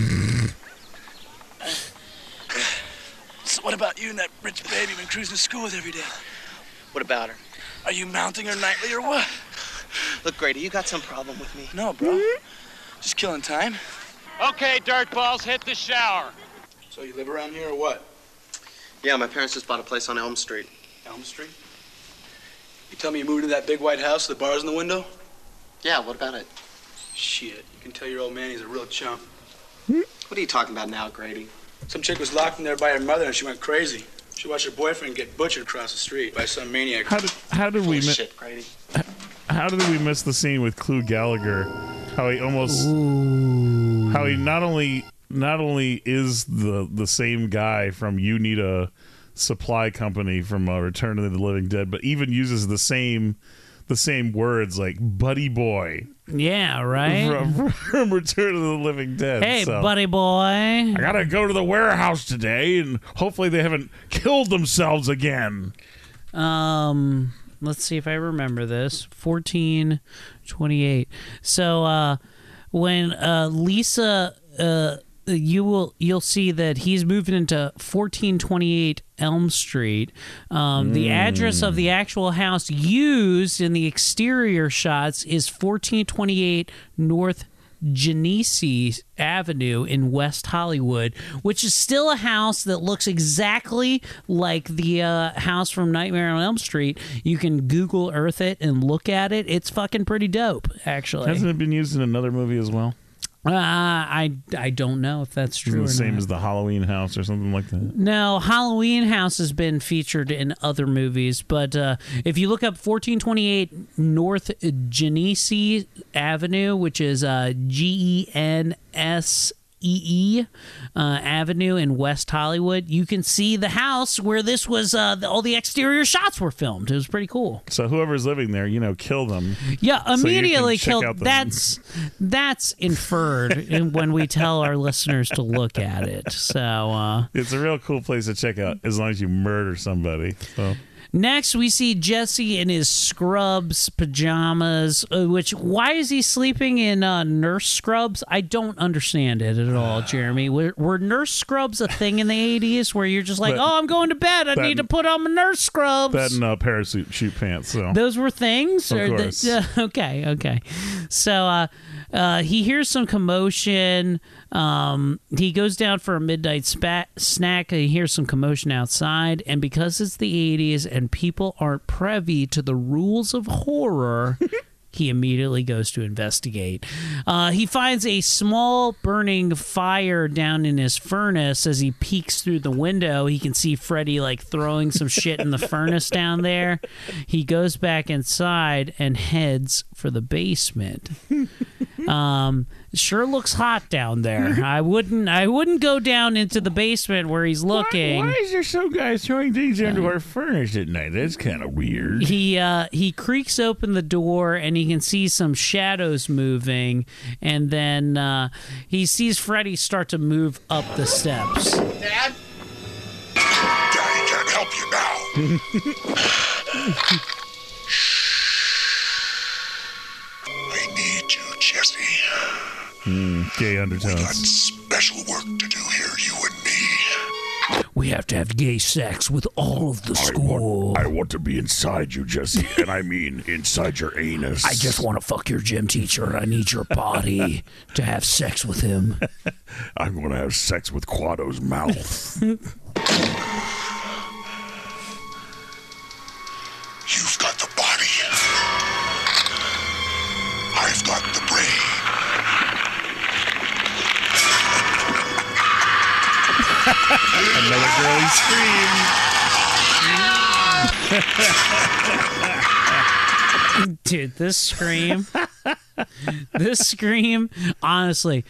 So what about you and that rich babe you've been cruising to school with every day? What about her? Are you mounting her nightly or what? Look, Grady, you got some problem with me. No, bro. Just killing time. Okay, dirtballs, hit the shower. So you live around here or what? Yeah, my parents just bought a place on Elm Street. Elm Street? You tell me you moved into that big white house with the bars in the window? Yeah, what about it? Shit, you can tell your old man he's a real chump. What are you talking about now, Grady? Some chick was locked in there by her mother and she went crazy. She watched her boyfriend get butchered across the street by some maniac. How did we miss? Shit, Grady. How did we miss the scene with Clu Gallagher? How he almost, how he not only is the same guy from You Need a Supply Company from Return of the Living Dead, but even uses the same words like buddy boy. Yeah, right? From Return of the Living Dead. Hey, So, buddy boy. I gotta go to the warehouse today, and hopefully they haven't killed themselves again. Let's see if I remember this. 1428. So when Lisa, you'll see that he's moving into 1428 Elm Street. The address of the actual house used in the exterior shots is 1428 North Genesee Avenue in West Hollywood, which is still a house that looks exactly like the house from Nightmare on Elm Street. You can Google Earth it and look at it. It's fucking pretty dope, actually. Hasn't it been used in another movie as well? I don't know if that's true or The same not. as the Halloween house or something like that. No, Halloween House has been featured in other movies, but if you look up 1428 North Genesee Avenue, which is GENSEE Avenue in West Hollywood, you can see the house where this was, all the exterior shots were filmed. It was pretty cool. So whoever's living there, kill them. Yeah, So you can immediately check killed. out the- That's inferred when we tell our listeners to look at it. So It's a real cool place to check out as long as you murder somebody. So. next, we see Jesse in his scrubs, pajamas, why is he sleeping in nurse scrubs? I don't understand it at all, Jeremy. Were nurse scrubs a thing in the 80s where you're just like, I'm going to bed. I need to put on my nurse scrubs. That and parachute pants. So. Those were things? Of course. Okay. So he hears some commotion. He goes down for a midnight snack. He hears some commotion outside. And because it's the 80s and people aren't privy to the rules of horror, he immediately goes to investigate. He finds a small burning fire down in his furnace. As he peeks through the window, he can see Freddy throwing some shit in the furnace down there. He goes back inside and heads for the basement. Sure looks hot down there. I wouldn't go down into the basement where he's looking. Why is there some guy throwing things into our furnace at night? That's kind of weird. He creaks open the door and he can see some shadows moving, and then he sees Freddy start to move up the steps. Dad? Daddy can't help you now. I need you, Jesse. Gay undertones. We got special work to do here, you and me. We have to have gay sex with all of the school. I want to be inside you, Jesse, and I mean inside your anus. I just want to fuck your gym teacher. I need your body to have sex with him. I'm going to have sex with Quado's mouth. You've got the body. I've got the brain. Another girly scream. Dude, this scream, honestly,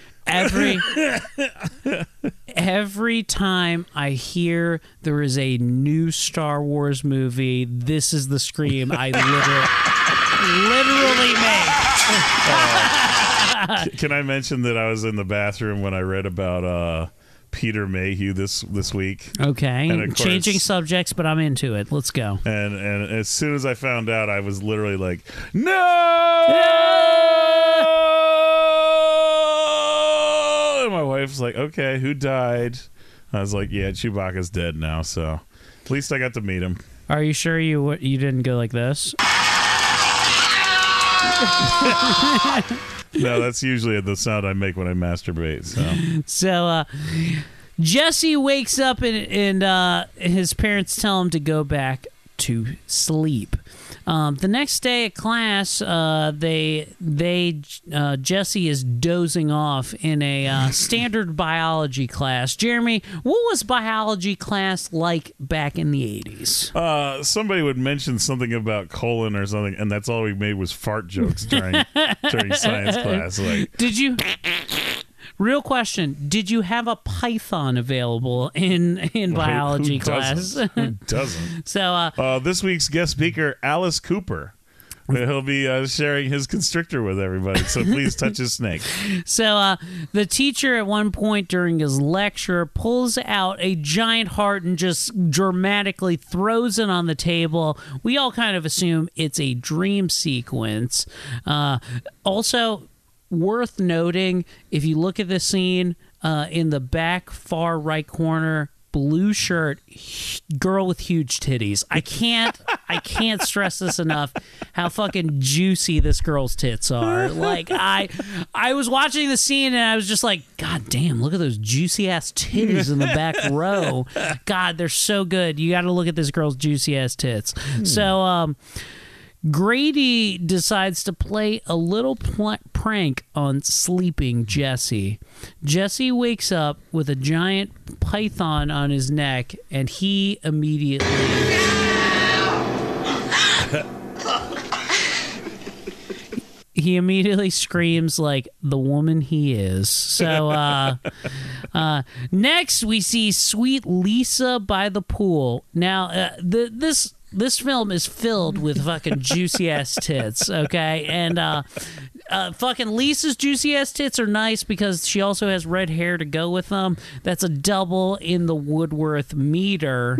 every time I hear there is a new Star Wars movie, this is the scream I literally make. Can I mention that I was in the bathroom when I read about Peter Mayhew this week? Okay, and of course, changing subjects, but I'm into it. Let's go. And as soon as I found out, I was literally like, no! And my wife's like, okay, who died? I was like, yeah, Chewbacca's dead now, so at least I got to meet him. Are you sure you didn't go like this? No, that's usually the sound I make when I masturbate. So Jesse wakes up and his parents tell him to go back to sleep. The next day at class, Jesse is dozing off in a standard biology class. Jeremy, what was biology class like back in the 80s? Somebody would mention something about colon or something, and that's all we made was fart jokes during science class. Like, did you? Real question: did you have a python available in biology class? Who doesn't? So this week's guest speaker, Alice Cooper. He'll be sharing his constrictor with everybody, so please touch his snake. So the teacher at one point during his lecture pulls out a giant heart and just dramatically throws it on the table. We all kind of assume it's a dream sequence. Also, worth noting, if you look at the scene in the back far right corner, blue shirt, girl with huge titties. I can't stress this enough how fucking juicy this girl's tits are. Like I was watching the scene and I was just like, God damn, look at those juicy ass titties in the back row. God, they're so good. You got to look at this girl's juicy ass tits. So Grady decides to play a little prank on sleeping Jesse. Jesse wakes up with a giant python on his neck, and he immediately... he immediately screams like the woman he is. So next we see sweet Lisa by the pool. Now, this film is filled with fucking juicy ass tits, okay? And fucking Lisa's juicy ass tits are nice because she also has red hair to go with them. That's a double in the Woodworth meter.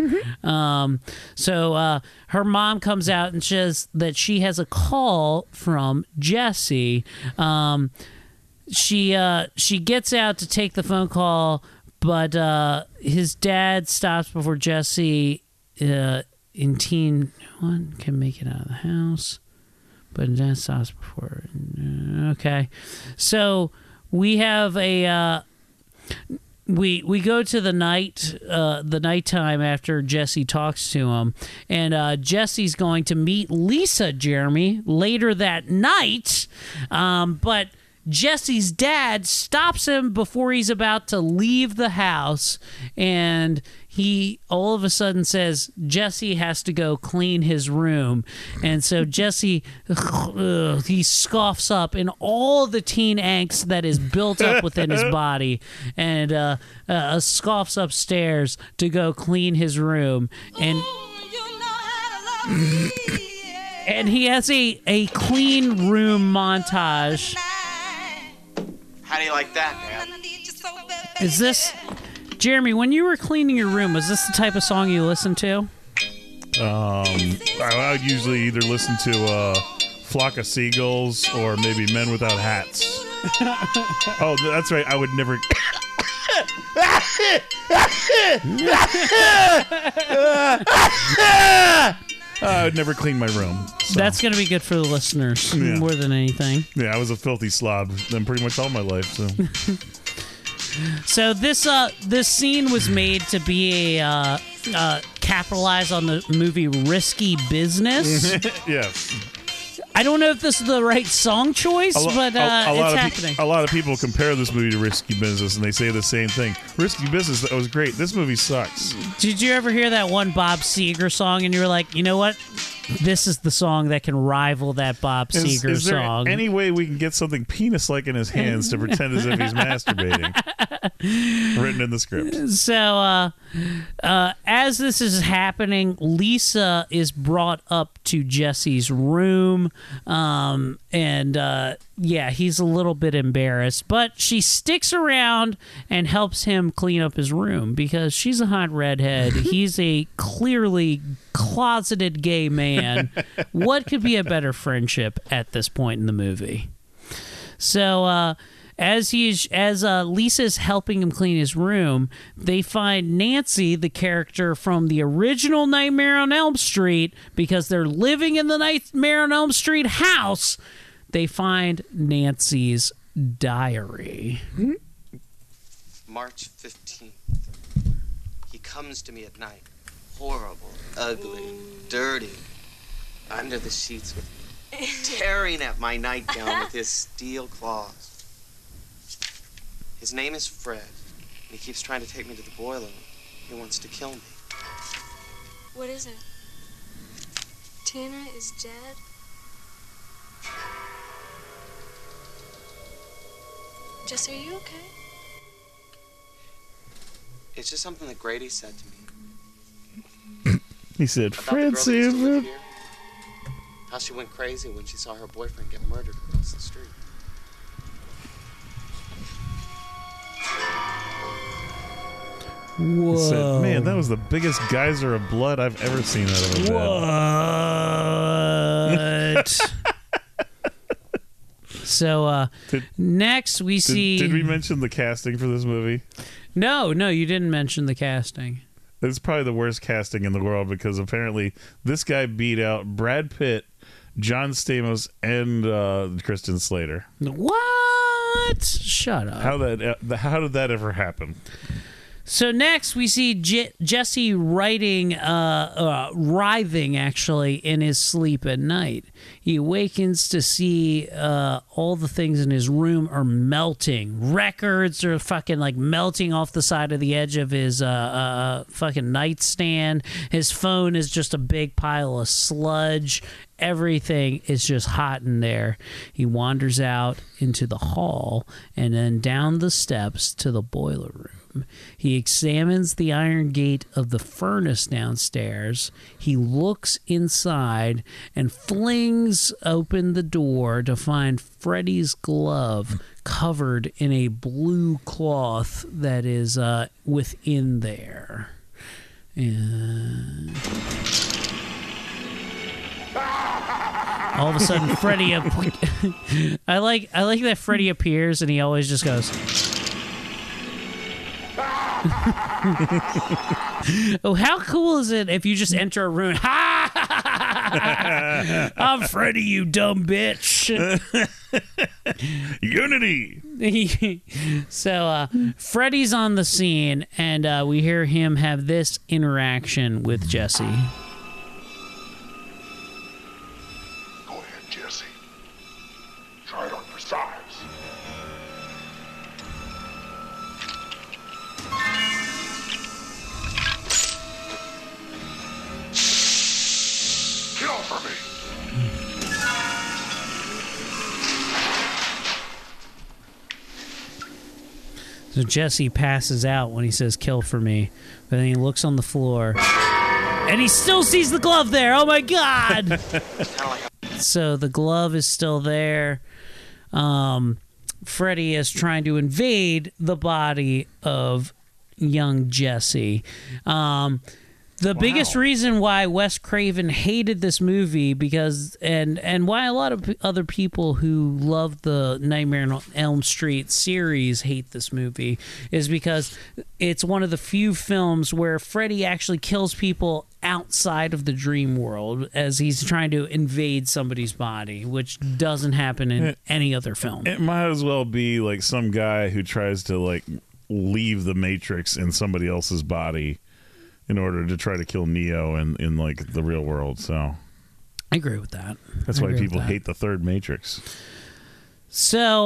So her mom comes out and says that she has a call from Jesse. She gets out to take the phone call, but his dad stops before Jesse in teen one can make it out of the house, but dad stops before. Okay, so we have a we go to the nighttime after Jesse talks to him, and Jesse's going to meet Lisa, Jeremy, later that night, but Jesse's dad stops him before he's about to leave the house, and he all of a sudden says Jesse has to go clean his room. And so Jesse, he scoffs up in all the teen angst that is built up within his body, and scoffs upstairs to go clean his room. And and he has a clean room montage. How do you like that, Dad? Is this, Jeremy, when you were cleaning your room, was this the type of song you listened to? I would usually either listen to Flock of Seagulls or maybe Men Without Hats. Oh, that's right. I would never. I would never clean my room. So. That's going to be good for the listeners more than anything. Yeah, I was a filthy slob then pretty much all my life. So, so this scene was made to be a capitalize on the movie Risky Business. Yes. I don't know if this is the right song choice, but it's happening. A lot of people compare this movie to Risky Business, and they say the same thing. Risky Business, that was great. This movie sucks. Did you ever hear that one Bob Seger song, and you were like, you know what? This is the song that can rival that Bob Seger is there song. Any way we can get something penis-like in his hands to pretend as if he's masturbating? Written in the script. So, as this is happening, Lisa is brought up to Jesse's room, and he's a little bit embarrassed, but she sticks around and helps him clean up his room because she's a hot redhead. He's a clearly closeted gay man. What could be a better friendship at this point in the movie? So, as Lisa's helping him clean his room, they find Nancy, the character from the original Nightmare on Elm Street, because they're living in the Nightmare on Elm Street house. They find Nancy's diary. March 15th. He comes to me at night. Horrible, ugly, dirty. Under the sheets with me. Tearing at my nightgown with his steel claws. His name is Fred, and he keeps trying to take me to the boiler. He wants to kill me. What is it? Tina is dead? Jess, are you okay? It's just something that Grady said to me. He said, About Fred the girl that used to live Sanford. here. How she went crazy when she saw her boyfriend get murdered across the street. Whoa. He said, man, that was the biggest geyser of blood I've ever seen out of a bed. What? So, next we see... Did we mention the casting for this movie? No, you didn't mention the casting. It's probably the worst casting in the world because apparently this guy beat out Brad Pitt, John Stamos, and Kristen Slater. What? Shut up. How did that ever happen? So next we see Jesse writing, writhing actually in his sleep at night. He awakens to see all the things in his room are melting. Records are fucking like melting off the side of the edge of his fucking nightstand. His phone is just a big pile of sludge. Everything is just hot in there. He wanders out into the hall and then down the steps to the boiler room. He examines the iron gate of the furnace downstairs. He looks inside and flings open the door to find Freddy's glove covered in a blue cloth that is within there. And all of a sudden, Freddy. I like that Freddy appears and he always just goes. Oh, how cool is it if you just enter a room? Ha! I'm Freddy, you dumb bitch. Unity. So Freddy's on the scene, and we hear him have this interaction with Jesse. Go ahead, Jesse. Try it on for size. So Jesse passes out when he says kill for me. But then he looks on the floor and he still sees the glove there. Oh my God. So the glove is still there. Freddy is trying to invade the body of young Jesse. The biggest reason why Wes Craven hated this movie and why a lot of other people who love the Nightmare on Elm Street series hate this movie is because it's one of the few films where Freddy actually kills people outside of the dream world as he's trying to invade somebody's body, which doesn't happen in any other film. It might as well be like some guy who tries to like leave the Matrix in somebody else's body in order to try to kill Neo in like the real world. So I agree with that. That's why people hate the third Matrix. So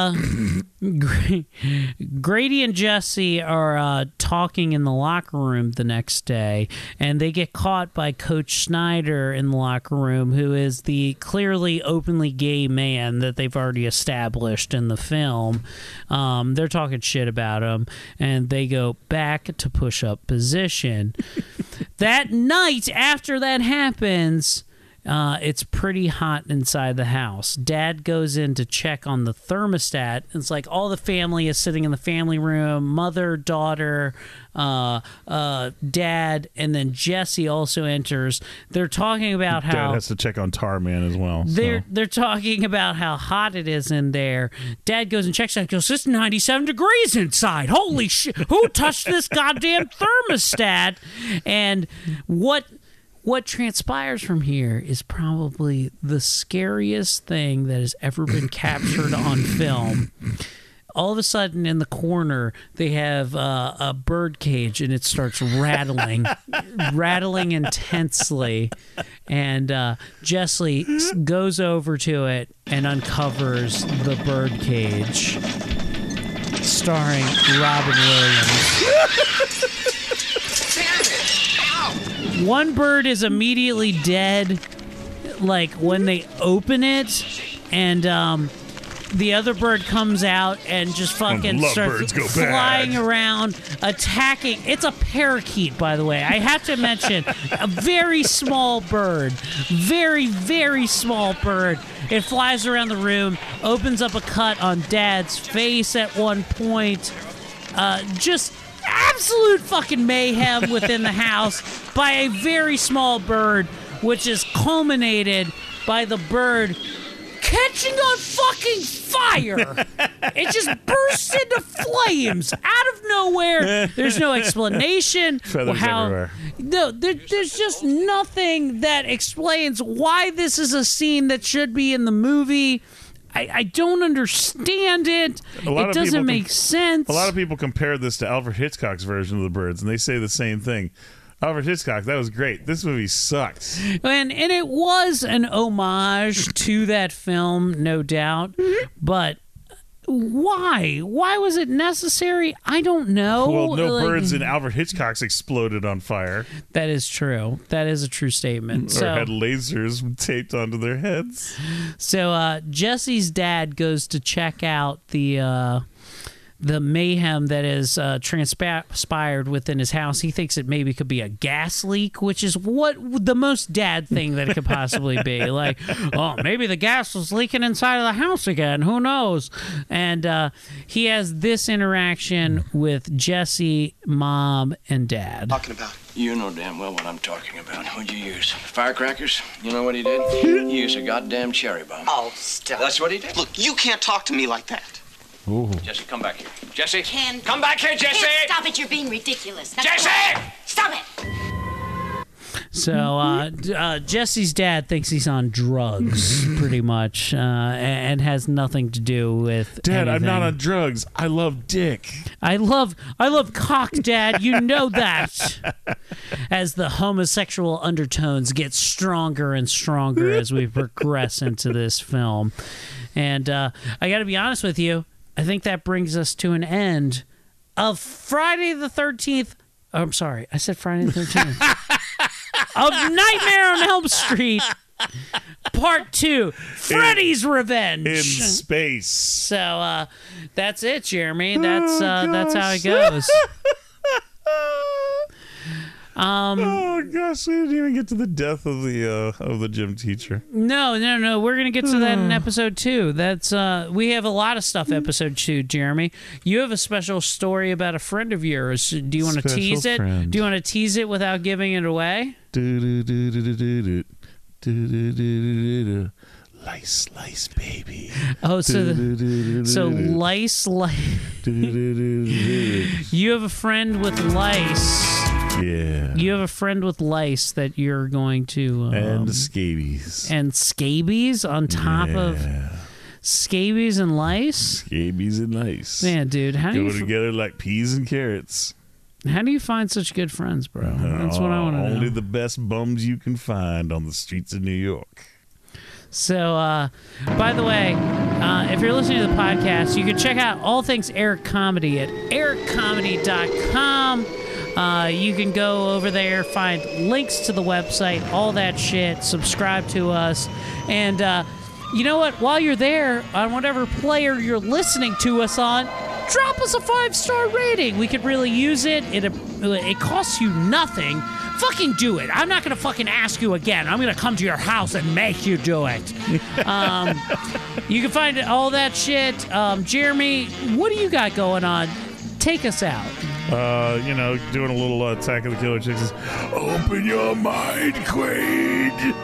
Grady and Jesse are talking in the locker room the next day, and they get caught by Coach Snyder in the locker room, who is the clearly openly gay man that they've already established in the film. They're talking shit about him, and they go back to push-up position. That night after that happens, it's pretty hot inside the house. Dad goes in to check on the thermostat. It's like all the family is sitting in the family room, mother, daughter, dad, and then Jesse also enters. They're talking about how Dad has to check on Tarman as well. They're talking about how hot it is in there. Dad goes and checks out. Goes, it's 97 degrees inside. Holy shit! Who touched this goddamn thermostat? And what transpires from here is probably the scariest thing that has ever been captured on film. All of a sudden, in the corner, they have a bird cage, and it starts rattling intensely. And Jesse goes over to it and uncovers the bird cage, starring Robin Williams. One bird is immediately dead, like when they open it, and the other bird comes out and just fucking starts flying around, attacking. It's a parakeet, by the way. I have to mention, a very small bird, very, very small bird. It flies around the room, opens up a cut on Dad's face at one point. Just absolute fucking mayhem within the house by a very small bird, which is culminated by the bird catching on fucking fire. It just bursts into flames out of nowhere. There's no explanation. Feathers everywhere. No, there's just nothing that explains why this is a scene that should be in the movie. I don't understand it. It doesn't make sense. A lot of people compare this to Alfred Hitchcock's version of The Birds, and they say the same thing. Alfred Hitchcock, that was great. This movie sucks. And it was an homage to that film, no doubt. But why? Why was it necessary? I don't know. Well, no birds in Alfred Hitchcock's exploded on fire. That is true. That is a true statement. Or had lasers taped onto their heads. So Jesse's dad goes to check out the mayhem that is transpired within his house. He thinks it maybe could be a gas leak, which is what the most dad thing that it could possibly be. Like, oh, maybe the gas was leaking inside of the house again. Who knows? And he has this interaction with Jesse, Mom, and Dad. Talking about. You know damn well what I'm talking about. What'd you use? Firecrackers? You know what he did? He used a goddamn cherry bomb. Oh, stop. That's what he did. Look, you can't talk to me like that. Ooh. Jesse, come back here. Jesse! Ken! Come back here, Jesse! Ken, stop it, you're being ridiculous. That's Jesse! Stop it! So Jesse's dad thinks he's on drugs, pretty much, and has nothing to do with Dad, anything. I'm not on drugs. I love dick. I love cock, Dad. You know that. As the homosexual undertones get stronger and stronger as we progress into this film. And I got to be honest with you, I think that brings us to an end of Friday the 13th. Oh, I'm sorry, I said Friday the 13th. Of Nightmare on Elm Street Part 2, Freddy's Revenge in space. So that's it, Jeremy. That's how it goes. Oh gosh, we didn't even get to the death of the gym teacher. No. We're gonna get to that in episode 2. That's we have a lot of stuff. Episode 2, Jeremy. You have a special story about a friend of yours. Do you want to tease it? Friend. Do you want to tease it without giving it away? Lice, baby. Oh, so lice. You have a friend with lice. Yeah. You have a friend with lice that you're going to and scabies. And scabies on top of scabies and lice. Scabies and lice. Man, dude, how do you go together like peas and carrots? How do you find such good friends, bro? That's what I want to know. Only the best bums you can find on the streets of New York. So, by the way, if you're listening to the podcast, you can check out all things Eric Comedy at ericcomedy.com. You can go over there, find links to the website, all that shit, subscribe to us. And you know what? While you're there, on whatever player you're listening to us on, drop us a 5-star rating. We could really use it. It costs you nothing. Fucking do it. I'm not going to fucking ask you again. I'm going to come to your house and make you do it. You can find all that shit. Jeremy, what do you got going on? Take us out. Doing a little Attack of the Killer Chicks. Open your mind, Quaid.